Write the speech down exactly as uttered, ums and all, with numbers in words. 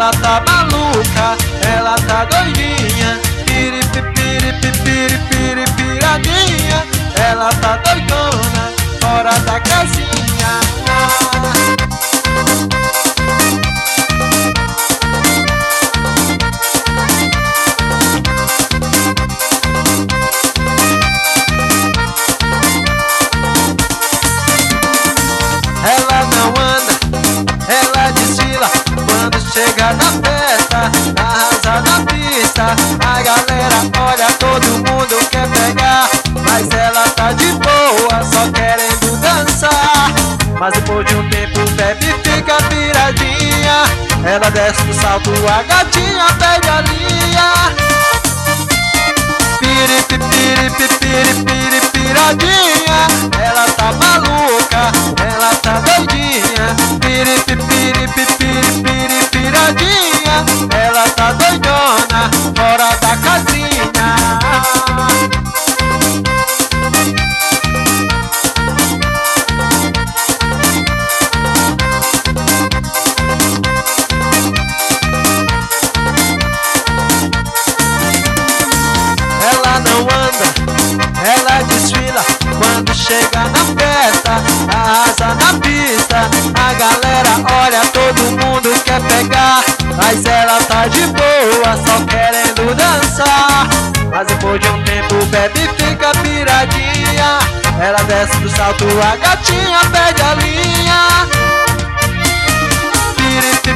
ela tá maluca, ela tá doidinha, piripi, piripi, piripi, piradinha, ela tá doidona, fora da casinha. Ela não anda, ela desfila, quando chega na festa, arrasa na pista. A galera olha, todo mundo quer pegar, mas ela tá de boa, só querendo dançar. Mas depois de um tempo bebe e fica piradinha, ela desce no salto, a gatinha pede a linha. Piripi, piripi, piripi, piradinha, ela tá maluca, ela tá doidinha, piripi, piripi, piripi, piradinha, ela tá doidona, fora da casinha. Ela não anda, ela desfila, quando chega na festa, arrasa na pista. A galera olha, todo mundo quer pegar, mas ela tá de boa, só querendo dançar. Mas depois de um tempo bebe e fica piradinha, ela desce do salto, a gatinha pede a linha. Piripi,